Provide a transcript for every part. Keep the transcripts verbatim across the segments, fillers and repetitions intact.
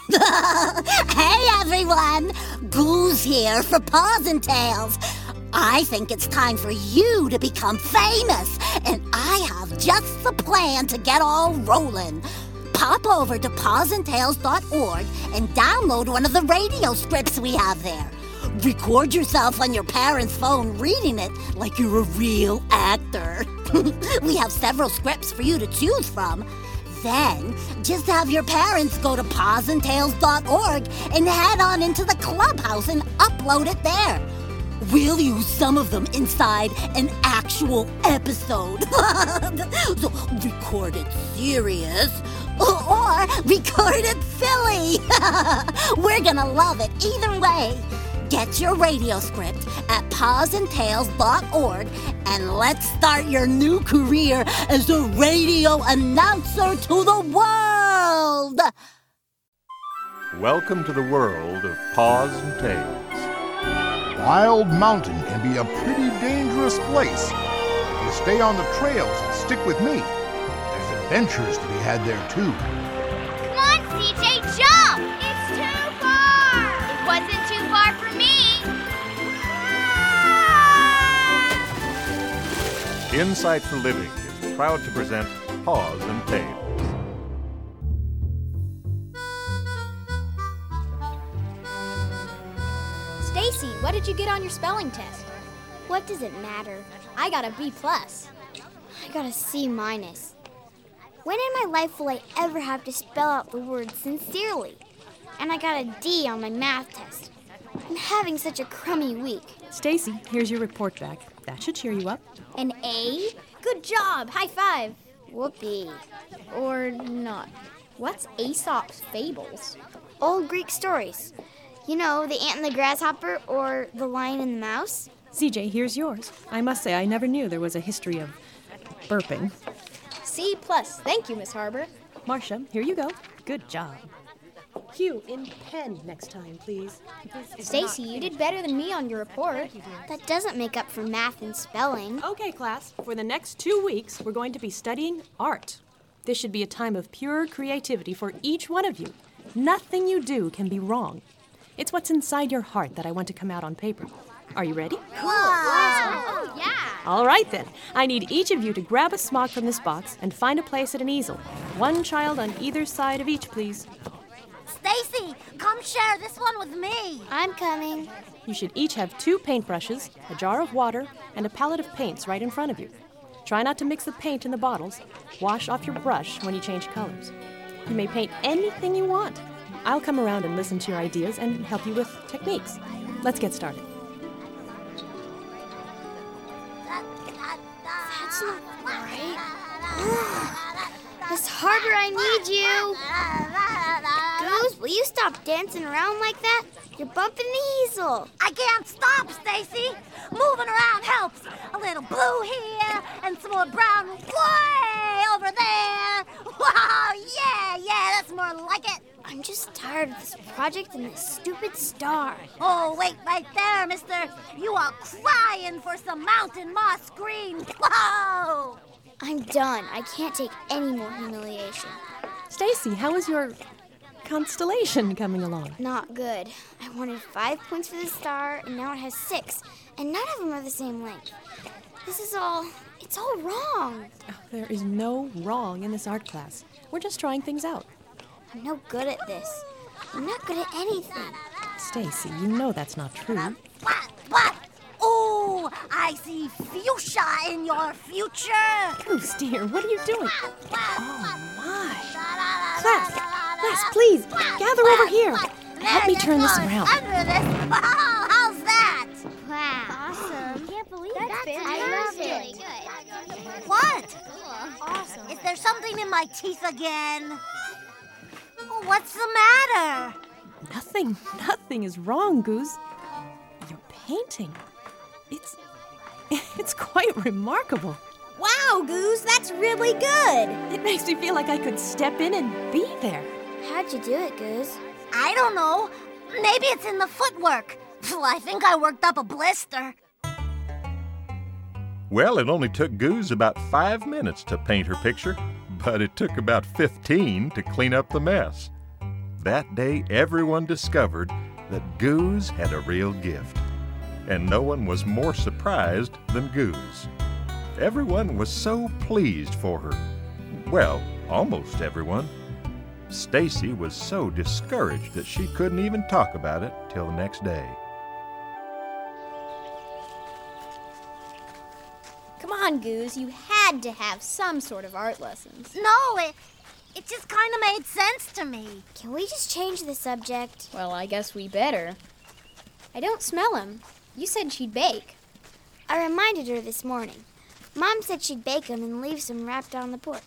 Hey everyone! Goose here for Paws and Tails. I think it's time for you to become famous, and I have just the plan to get all rolling. Pop over to paws and tails dot org and download one of the radio scripts we have there. Record yourself on your parents' phone reading it like you're a real actor. We have several scripts for you to choose from. Then, just have your parents go to paws and tails dot org and head on into the clubhouse and upload it there. We'll use some of them inside an actual episode. So record it serious or record it silly. We're gonna love it either way. Get your radio script at paws and tails dot org and let's start your new career as a radio announcer to the world! Welcome to the world of Paws and Tails. Wild Mountain can be a pretty dangerous place. If you stay on the trails and stick with me, there's adventures to be had there too. Come on, C J, jump! It's too far! It wasn't too far for me! Insight for Living is proud to present Paws and Tails. Stacy, what did you get on your spelling test? What does it matter? I got a B plus. I got a C minus. When in my life will I ever have to spell out the word sincerely? And I got a D on my math test. I'm having such a crummy week. Stacy, here's your report back. That should cheer you up. An A? Good job. High five. Whoopee. Or not. What's Aesop's Fables? Old Greek stories. You know, the ant and the grasshopper or the lion and the mouse? C J, here's yours. I must say, I never knew there was a history of burping. C plus. Thank you, Miss Harbor. Marcia, here you go. Good job. Hugh, in pen next time, please. Stacy, you did better than me on your report. That doesn't make up for math and spelling. Okay, class. For the next two weeks, we're going to be studying art. This should be a time of pure creativity for each one of you. Nothing you do can be wrong. It's what's inside your heart that I want to come out on paper. Are you ready? Cool! Oh, yeah! All right, then. I need each of you to grab a smock from this box and find a place at an easel. One child on either side of each, please. Stacy, come share this one with me. I'm coming. You should each have two paintbrushes, a jar of water, and a palette of paints right in front of you. Try not to mix the paint in the bottles. Wash off your brush when you change colors. You may paint anything you want. I'll come around and listen to your ideas and help you with techniques. Let's get started. That's not right. Miss Harbor, I need you. Goose, will you stop dancing around like that? You're bumping the easel. I can't stop, Stacy. Moving around helps. A little blue here and some more brown way over there. Wow, yeah, yeah, that's more like it. I'm just tired of this project and this stupid star. Oh, wait right there, mister. You are crying for some mountain moss green. Whoa! I'm done. I can't take any more humiliation. Stacy, how is your constellation coming along? Not good. I wanted five points for the star, and now it has six. And none of them are the same length. This is all... it's all wrong. Oh, there is no wrong in this art class. We're just trying things out. I'm no good at this. I'm not good at anything. Stacy, you know that's not true. What? What? Oh, I see fuchsia in your future. Goose, dear, what are you doing? Oh, my. Class, class, please, gather over here. Help me turn this around. Under this. Wow, how's that? Wow. Awesome. Can't believe That's that. I love it. What? Awesome. Is there something in my teeth again? What's the matter? Nothing, nothing is wrong, Goose. You're painting. It's, it's quite remarkable. Wow, Goose, that's really good. It makes me feel like I could step in and be there. How'd you do it, Goose? I don't know. Maybe it's in the footwork. I think I worked up a blister. Well, it only took Goose about five minutes to paint her picture, but it took about fifteen to clean up the mess. That day, everyone discovered that Goose had a real gift, and no one was more surprised than Goose. Everyone was so pleased for her. Well, almost everyone. Stacy was so discouraged that she couldn't even talk about it till the next day. Come on, Goose, you had to have some sort of art lessons. No, it, it just kind of made sense to me. Can we just change the subject? Well, I guess we better. I don't smell him. You said she'd bake. I reminded her this morning. Mom said she'd bake them and leave some wrapped on the porch.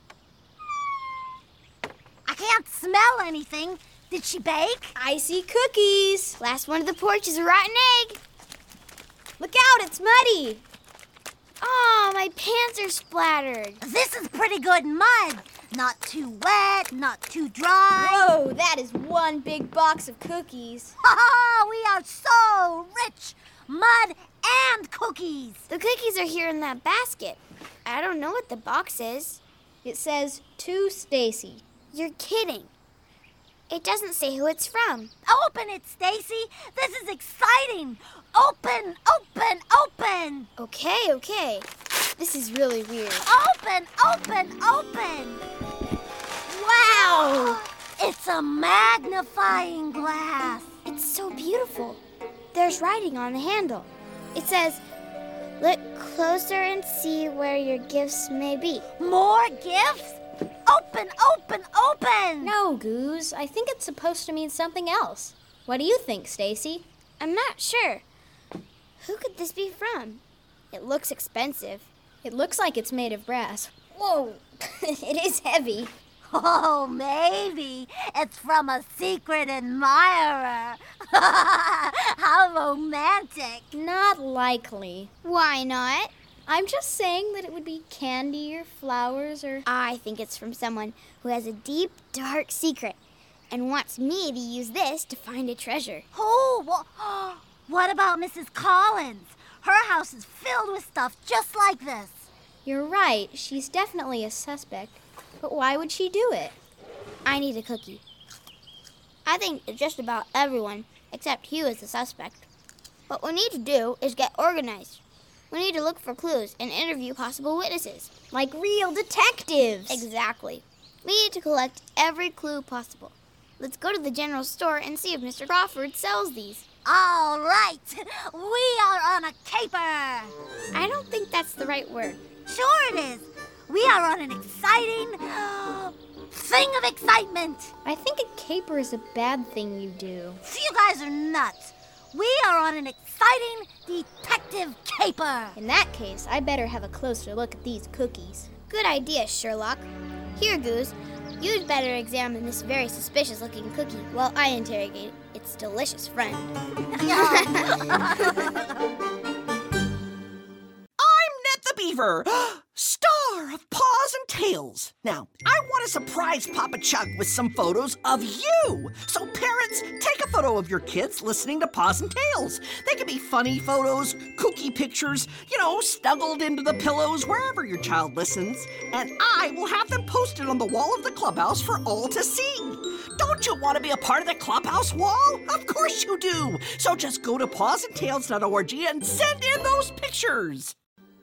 I can't smell anything. Did she bake? I see cookies. Last one to the porch is a rotten egg. Look out, it's muddy. Oh, my pants are splattered. This is pretty good mud. Not too wet, not too dry. Whoa, that is one big box of cookies. Ha ha! We are so rich. Mud and cookies. The cookies are here in that basket. I don't know what the box is. It says, to Stacy. You're kidding. It doesn't say who it's from. Open it, Stacy. This is exciting. Open, open, open. Okay, okay. This is really weird. Open, open, open. Wow! It's a magnifying glass. It's so beautiful. There's writing on the handle. It says, look closer and see where your gifts may be. More gifts? Open, open, open! No, Goose. I think it's supposed to mean something else. What do you think, Stacy? I'm not sure. Who could this be from? It looks expensive. It looks like it's made of brass. Whoa, it is heavy. Oh, maybe it's from a secret admirer. How romantic. Not likely. Why not? I'm just saying that it would be candy or flowers or... I think it's from someone who has a deep, dark secret and wants me to use this to find a treasure. Oh, well, what about Missus Collins? Her house is filled with stuff just like this. You're right. She's definitely a suspect. But why would she do it? I need a cookie. I think that just about everyone except Hugh is a suspect. What we need to do is get organized. We need to look for clues and interview possible witnesses. Like real detectives. Exactly. We need to collect every clue possible. Let's go to the general store and see if Mister Crawford sells these. All right. We are on a caper. I don't think that's the right word. Sure it is. We are on an exciting thing of excitement. I think a caper is a bad thing you do. So you guys are nuts. We are on an exciting detective caper. In that case, I better have a closer look at these cookies. Good idea, Sherlock. Here, Goose. You'd better examine this very suspicious-looking cookie while I interrogate its delicious friend. I'm Ned the Beaver, star of Paws and Tails. Now, I want to surprise Papa Chuck with some photos of you. So parents, take a photo of your kids listening to Paws and Tails. They can be funny photos, kooky pictures, you know, snuggled into the pillows wherever your child listens. And I will have them posted on the wall of the clubhouse for all to see. Don't you want to be a part of the clubhouse wall? Of course you do. So just go to paws and tails dot org and send in those pictures.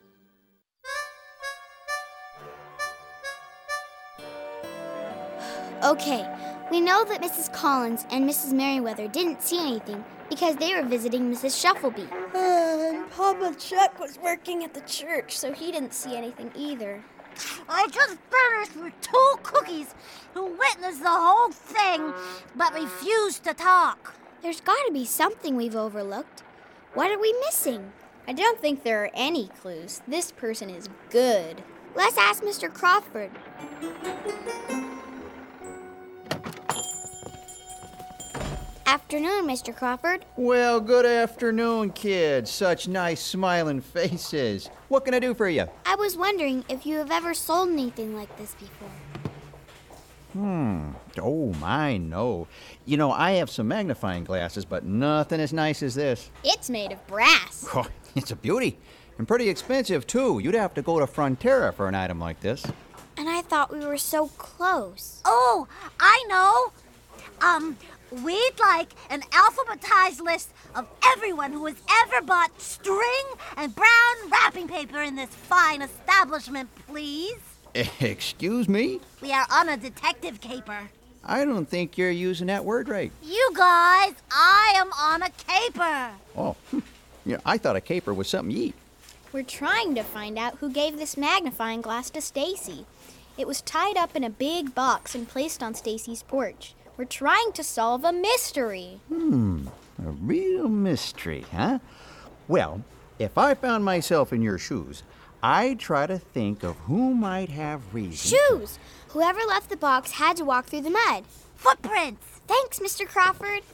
Okay, we know that Missus Collins and Missus Merriweather didn't see anything because they were visiting Missus Shuffleby. And Papa Chuck was working at the church, so he didn't see anything either. I just finished with two cookies who witnessed the whole thing but refused to talk. There's got to be something we've overlooked. What are we missing? I don't think there are any clues. This person is good. Let's ask Mister Crawford. Afternoon, Mister Crawford. Well, good afternoon, kids. Such nice smiling faces. What can I do for you? I was wondering if you have ever sold anything like this before. Hmm. Oh, my, no. You know, I have some magnifying glasses, but nothing as nice as this. It's made of brass. Oh, it's a beauty. And pretty expensive, too. You'd have to go to Frontera for an item like this. And I thought we were so close. Oh, I know. Um, we'd like an alphabetized list of everyone who has ever bought string and brown wrapping paper in this fine establishment, please. Excuse me? We are on a detective caper. I don't think you're using that word right. You guys, I am on a caper. Oh, yeah, I thought a caper was something you eat. We're trying to find out who gave this magnifying glass to Stacy. It was tied up in a big box and placed on Stacy's porch. We're trying to solve a mystery. Hmm, a real mystery, huh? Well, if I found myself in your shoes, I'd try to think of who might have reason. Shoes! Whoever left the box had to walk through the mud. Footprints! Thanks, Mister Crawford.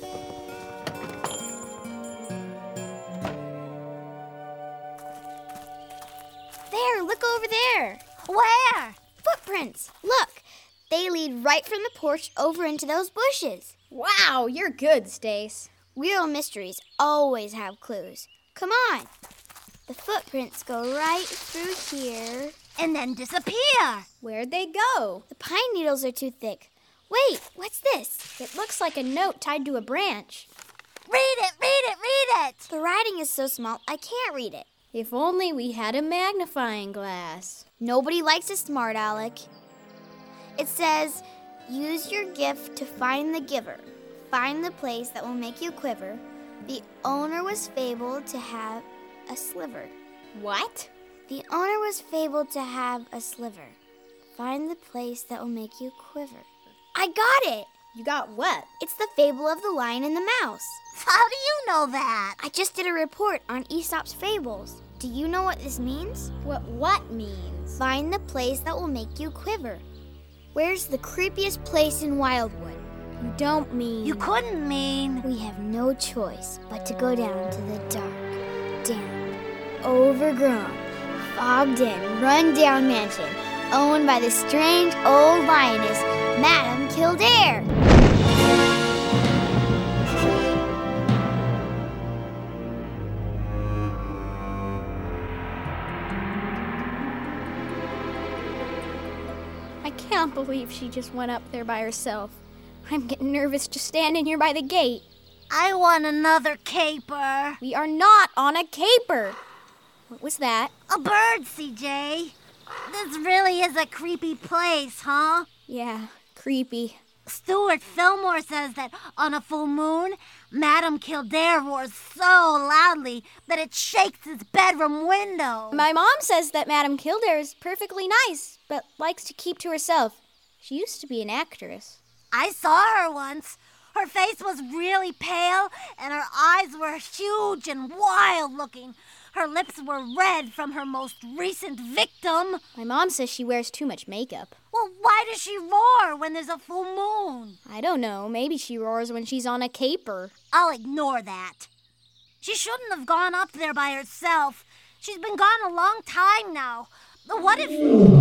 There, look over there. Where? Footprints. Look, they lead right from the porch over into those bushes. Wow, you're good, Stace. Real mysteries always have clues. Come on. The footprints go right through here. And then disappear. Where'd they go? The pine needles are too thick. Wait, what's this? It looks like a note tied to a branch. Read it, read it, read it. The writing is so small, I can't read it. If only we had a magnifying glass. Nobody likes a smart aleck. It says, use your gift to find the giver. Find the place that will make you quiver. The owner was fabled to have a sliver. What? The owner was fabled to have a sliver. Find the place that will make you quiver. I got it! You got what? It's the fable of the lion and the mouse. How do you know that? I just did a report on Aesop's fables. Do you know what this means? What what means? Find the place that will make you quiver. Where's the creepiest place in Wildwood? You don't mean... You couldn't mean... We have no choice but to go down to the dark, damp, overgrown, fogged-in, run-down mansion owned by the strange old lioness, Madame Kildare. I can't believe she just went up there by herself. I'm getting nervous just standing here by the gate. I want another caper. We are not on a caper. What was that? A bird, C J. This really is a creepy place, huh? Yeah, creepy. Stuart Fillmore says that on a full moon, Madame Kildare roars so loudly that it shakes his bedroom window. My mom says that Madame Kildare is perfectly nice, but likes to keep to herself. She used to be an actress. I saw her once. Her face was really pale, and her eyes were huge and wild-looking. Her lips were red from her most recent victim. My mom says she wears too much makeup. Well, why does she roar when there's a full moon? I don't know. Maybe she roars when she's on a caper. I'll ignore that. She shouldn't have gone up there by herself. She's been gone a long time now. But what if...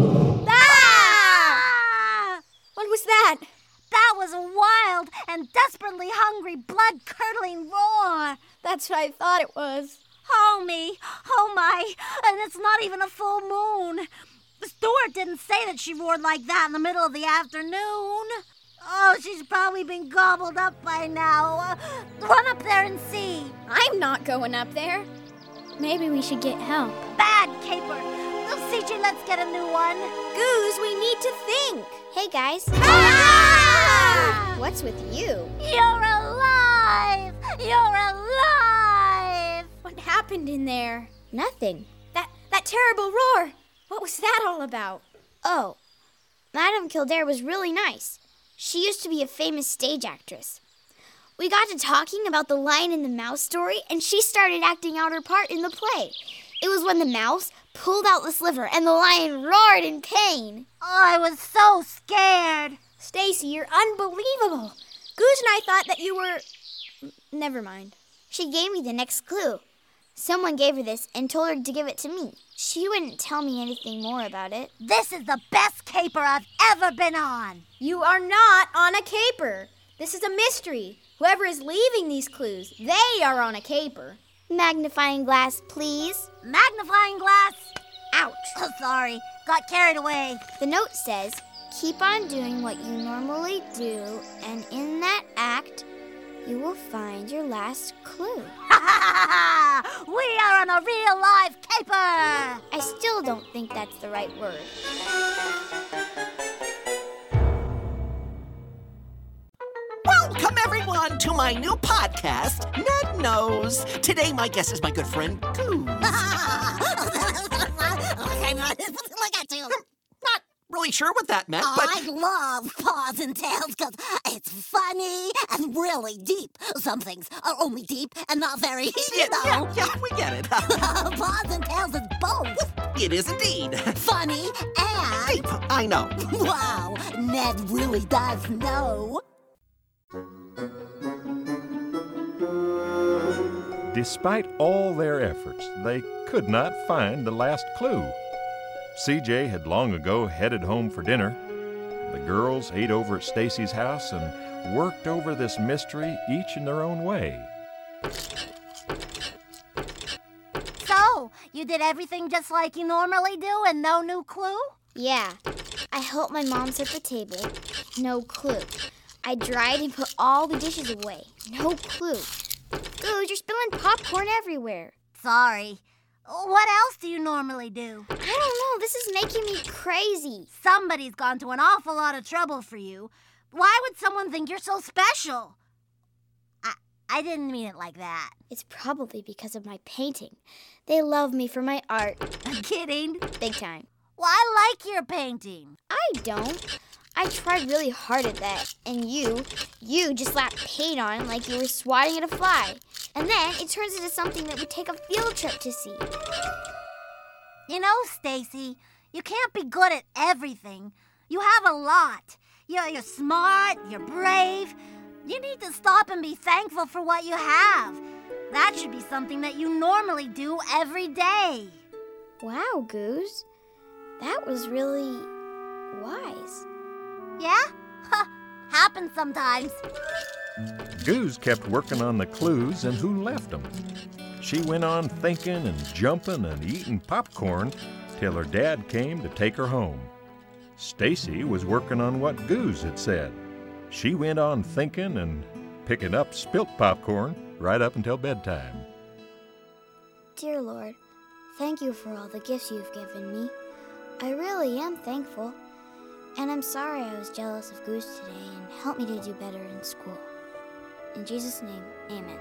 Ah! What was that? That was a wild and desperately hungry, blood-curdling roar. That's what I thought it was. Oh, me. Oh, my. And it's not even a full moon. Stuart didn't say that she roared like that in the middle of the afternoon. Oh, she's probably been gobbled up by now. Uh, run up there and see. I'm not going up there. Maybe we should get help. Bad caper. Oh, C J, let's get a new one. Goose, we need to think. Hey, guys. Ah! What's with you? You're alive! You're alive! What happened in there? Nothing. That that terrible roar. What was that all about? Oh, Madame Kildare was really nice. She used to be a famous stage actress. We got to talking about the Lion and the Mouse story, and she started acting out her part in the play. It was when the mouse pulled out the sliver and the lion roared in pain. Oh, I was so scared. Stacy, you're unbelievable. Goose and I thought that you were... Never mind. She gave me the next clue. Someone gave her this and told her to give it to me. She wouldn't tell me anything more about it. This is the best caper I've ever been on. You are not on a caper. This is a mystery. Whoever is leaving these clues, they are on a caper. Magnifying glass, please. Magnifying glass? Ouch. Oh, sorry. Got carried away. The note says, Keep on doing what you normally do, and in that act, you will find your last clue. We are on a real live caper! I still don't think that's the right word. Welcome, everyone, to my new podcast, Ned Knows. Today, my guest is my good friend, Goose. Look at you. Not really sure what that meant, Oh, but... I love Paws and Tails because it's funny and really deep. Some things are only deep and not very, you Yeah, know. yeah, yeah, we get it. Paws and Tails is both It is indeed. funny and... Deep, I know. Wow, Ned really does know. Despite all their efforts, they could not find the last clue. C J had long ago headed home for dinner. The girls ate over at Stacy's house and worked over this mystery each in their own way. So, you did everything just like you normally do and no new clue? Yeah, I helped my mom set the table. No clue. I dried and put all the dishes away. No clue. Goose, you're spilling popcorn everywhere. Sorry. What else do you normally do? I don't know. This is making me crazy. Somebody's gone to an awful lot of trouble for you. Why would someone think you're so special? I, I didn't mean it like that. It's probably because of my painting. They love me for my art. I'm kidding. Big time. Well, I like your painting. I don't. I tried really hard at that. And you, you just slapped paint on like you were swatting at a fly. And then it turns into something that would take a field trip to see. You know, Stacy, you can't be good at everything. You have a lot. You're, you're smart, you're brave. You need to stop and be thankful for what you have. That should be something that you normally do every day. Wow, Goose. That was really wise. Yeah? Happens sometimes. Goose kept working on the clues and who left them. She went on thinking and jumping and eating popcorn till her dad came to take her home. Stacy was working on what Goose had said. She went on thinking and picking up spilt popcorn right up until bedtime. Dear Lord, thank you for all the gifts you've given me. I really am thankful. And I'm sorry I was jealous of Goose today, and help me to do better in school. In Jesus' name, amen.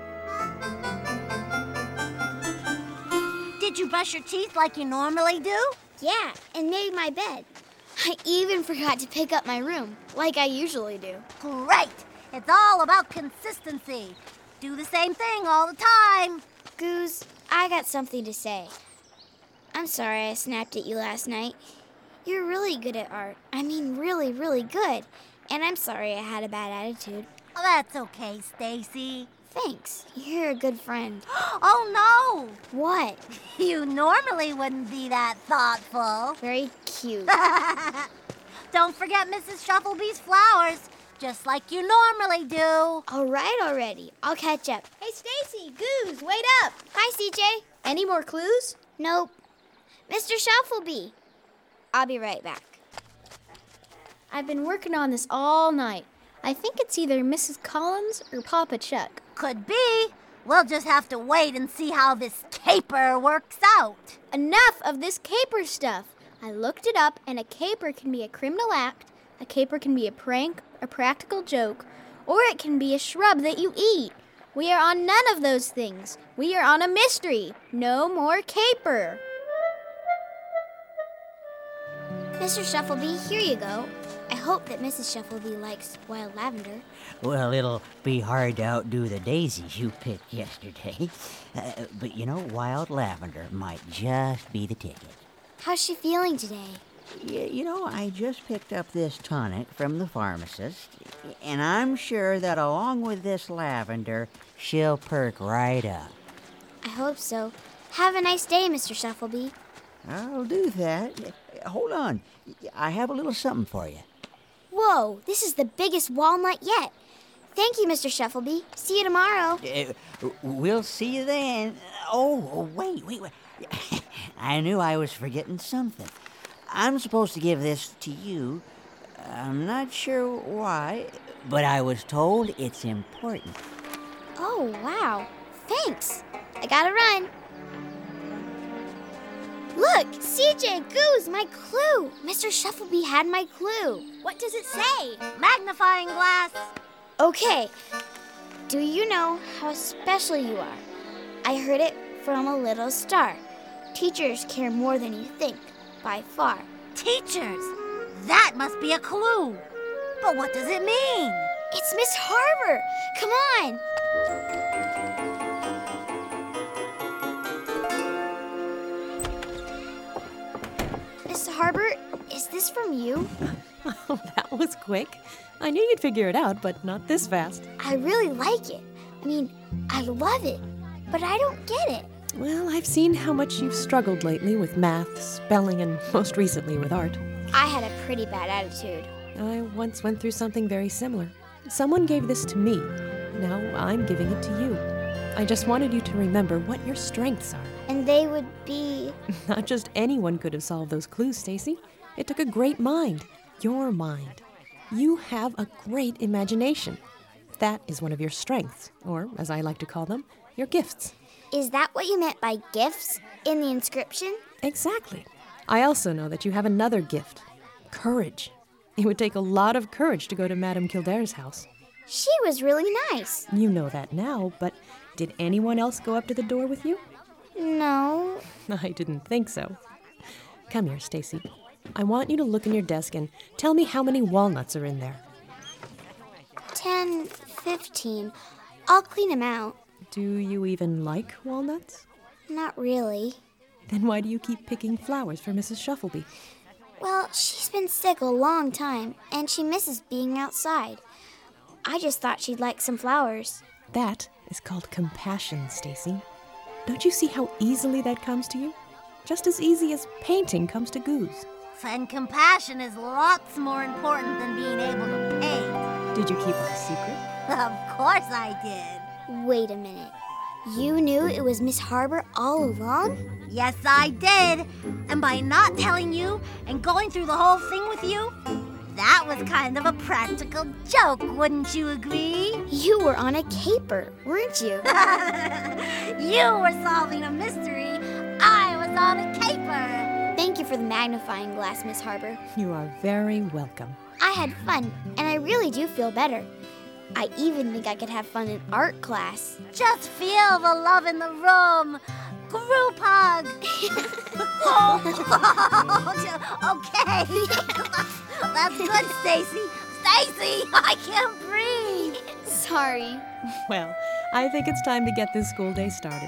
Did you brush your teeth like you normally do? Yeah, and made my bed. I even forgot to pick up my room, like I usually do. Great! It's all about consistency. Do the same thing all the time. Goose, I got something to say. I'm sorry I snapped at you last night. You're really good at art. I mean, really, really good. And I'm sorry I had a bad attitude. Oh, that's okay, Stacy. Thanks. You're a good friend. Oh, no! What? You normally wouldn't be that thoughtful. Very cute. Don't forget Missus Shufflebee's flowers, just like you normally do. All right already. I'll catch up. Hey, Stacy, Goose, wait up. Hi, C J. Any more clues? Nope. Mister Shufflebee. I'll be right back. I've been working on this all night. I think it's either Missus Collins or Papa Chuck. Could be. We'll just have to wait and see how this caper works out. Enough of this caper stuff. I looked it up, and a caper can be a criminal act, a caper can be a prank, a practical joke, or it can be a shrub that you eat. We are on none of those things. We are on a mystery. No more caper. Mister Shufflebee, here you go. I hope that Missus Shufflebee likes wild lavender. Well, it'll be hard to outdo the daisies you picked yesterday. Uh, but you know, wild lavender might just be the ticket. How's she feeling today? Y- you know, I just picked up this tonic from the pharmacist, and I'm sure that along with this lavender, she'll perk right up. I hope so. Have a nice day, Mister Shufflebee. I'll do that. Hold on. I have a little something for you. Whoa, this is the biggest walnut yet. Thank you, Mister Shufflebee. See you tomorrow. Uh, we'll see you then. Oh, oh, wait, wait, wait. I knew I was forgetting something. I'm supposed to give this to you. I'm not sure why, but I was told it's important. Oh, wow. Thanks. I gotta run. Look, C J, Goose, my clue. Mister Shufflebee had my clue. What does it say? Magnifying glass. Okay. Do you know how special you are? I heard it from a little star. Teachers care more than you think, by far. Teachers? That must be a clue. But what does it mean? It's Miss Harbor. Come on. Miss Harbor, is this from you? Oh, that was quick. I knew you'd figure it out, but not this fast. I really like it. I mean, I love it, but I don't get it. Well, I've seen how much you've struggled lately with math, spelling, and most recently with art. I had a pretty bad attitude. I once went through something very similar. Someone gave this to me. Now I'm giving it to you. I just wanted you to remember what your strengths are. And they would be... Not just anyone could have solved those clues, Stacy. It took a great mind. Your mind. You have a great imagination. That is one of your strengths, or, as I like to call them, your gifts. Is that what you meant by gifts in the inscription? Exactly. I also know that you have another gift. Courage. It would take a lot of courage to go to Madame Kildare's house. She was really nice. You know that now, but did anyone else go up to the door with you? No. I didn't think so. Come here, Stacy. I want you to look in your desk and tell me how many walnuts are in there. Ten, fifteen. I'll clean them out. Do you even like walnuts? Not really. Then why do you keep picking flowers for Missus Shufflebee? Well, she's been sick a long time, and she misses being outside. I just thought she'd like some flowers. That is called compassion, Stacy. Don't you see how easily that comes to you? Just as easy as painting comes to Goose. And compassion is lots more important than being able to paint. Did you keep our secret? Of course I did. Wait a minute. You knew it was Miss Harbor all along? Yes, I did. And by not telling you and going through the whole thing with you, that was kind of a practical joke, wouldn't you agree? You were on a caper, weren't you? You were solving a mystery. I was on a caper. Thank you for the magnifying glass, Miss Harbor. You are very welcome. I had fun, and I really do feel better. I even think I could have fun in art class. Just feel the love in the room. Group hug. Oh, okay. That's good, Stacy. Stacy, I can't breathe. Sorry. Well, I think it's time to get this school day started.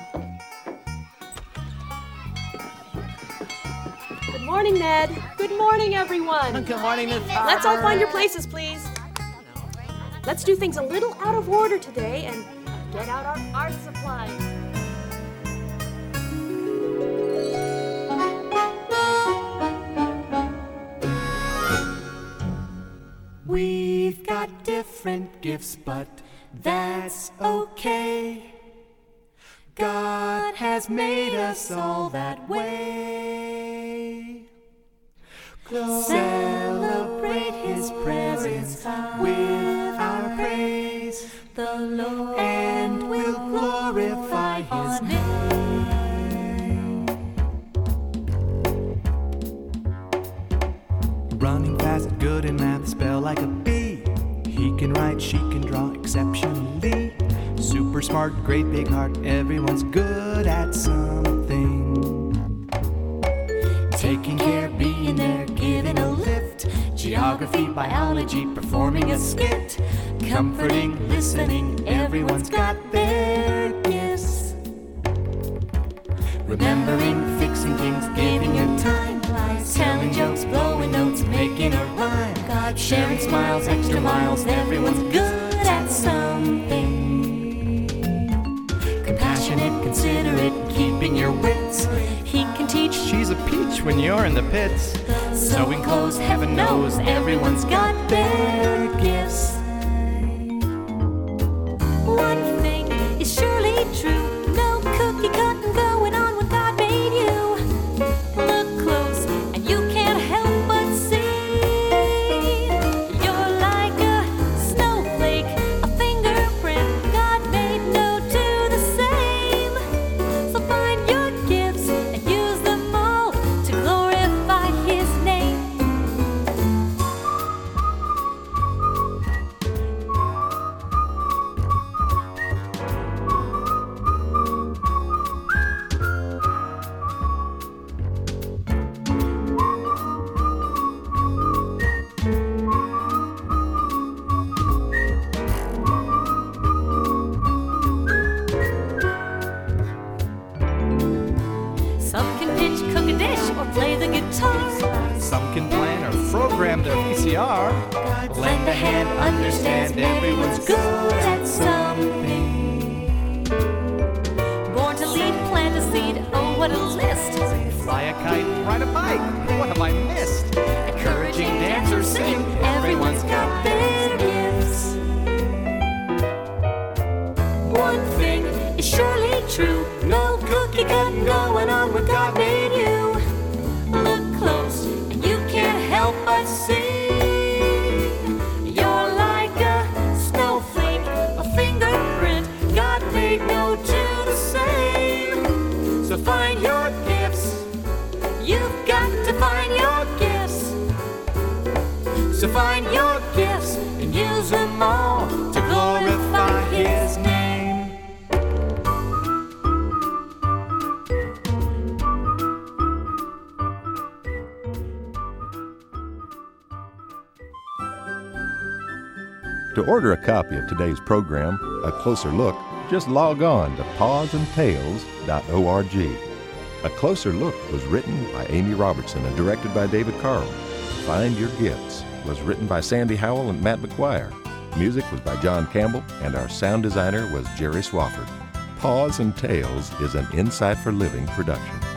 Good morning, Ned. Good morning, everyone. Good morning, Miss Harbor. Let's all find your places, please. Let's do things a little out of order today and get out our art supplies. We've got different gifts, but that's okay. God has made us all that way. Celebrate His presence with our praise, the Lord, and we'll glorify His name. Running fast, good in math, spell like a bee. He can write, she can draw exceptionally. Super smart, great big heart, everyone's good at something. Taking care, being there, giving a lift. Geography, biology, performing a skit. Comforting, listening, everyone's got their gifts. Remembering, fixing things, giving your time. Telling jokes, blowing notes, making a rhyme. God, sharing smiles, extra miles, everyone's good at something. Compassionate, considerate, keeping your wits. He can teach, she's a peach when you're in the pits. Sewing clothes, heaven knows, everyone's got their gifts. One thing is surely true, no cookie cutting going on when God made you. Look close and you can't help but see understand everyone's good at something. Born to lead, plant a seed, oh what a list. Fly a kite, ride a bike, what have I missed? Encouraging, dance or sing, everyone's got their gifts. One thing is surely true, no cookie cutting going on when God made you. Look close and you can't help but see you're like a snowflake, a fingerprint. God made no two the same. So find your gifts, you've got to find your gifts. So find your gifts and use them all to glorify His name. To order a copy of today's program, A Closer Look, just log on to paws and tails dot org. A Closer Look was written by Amy Robertson and directed by David Carl. Find Your Gifts was written by Sandy Howell and Matt McGuire. Music was by John Campbell, and our sound designer was Jerry Swafford. Paws and Tails is an Insight for Living production.